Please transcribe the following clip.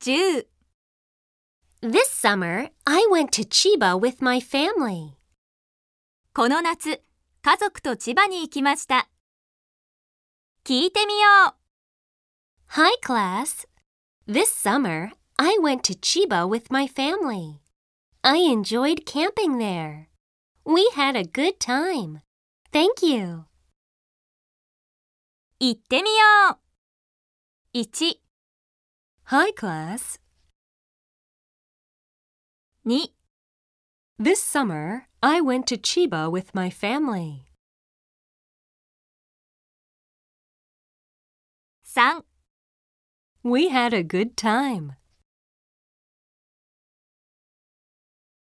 10 This summer, I went to Chiba with my family. この夏、家族と千葉に行きました。聞いてみよう。 Hi, class. This summer, I went to Chiba with my family. I enjoyed camping there. We had a good time. Thank you. 行ってみよう。1、 Hi, class. 2、 This summer, I went to Chiba with my family. 3、 We had a good time.